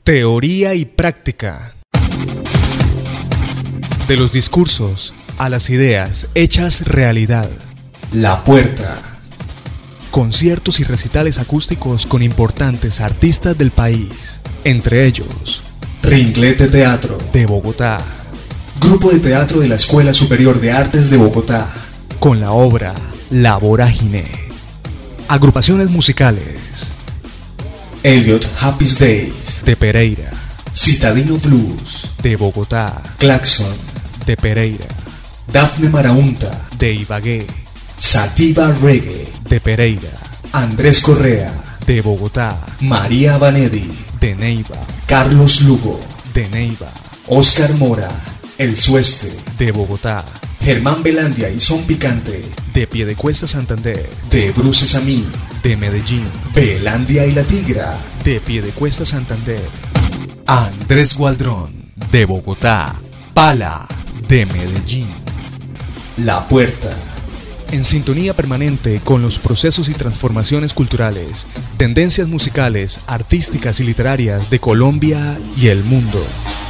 Teoría y práctica. De los discursos a las ideas hechas realidad. La Puerta. Conciertos y recitales acústicos con importantes artistas del país. Entre ellos, Ringlete Teatro de Bogotá. Grupo de teatro de la Escuela Superior de Artes de Bogotá. Con la obra La Vorágine. Agrupaciones musicales. Elliot Happy's Days de Pereira. Citadino Blues de Bogotá. Claxon de Pereira. Dafne Marahunta de Ibagué. Sativa Reggae de Pereira. Andrés Correa de Bogotá. María Vanedi de Neiva. Carlos Lugo de Neiva. Oscar Mora, El Sueste de Bogotá. Germán Belandia y Son Picante de Piedecuesta Santander. De Bruces a mí de Medellín. Belandia y la Tigra de Piedecuesta Santander. Andrés Gualdrón de Bogotá. Pala de Medellín. La Puerta. En sintonía permanente con los procesos y transformaciones culturales, tendencias musicales, artísticas y literarias de Colombia y el mundo.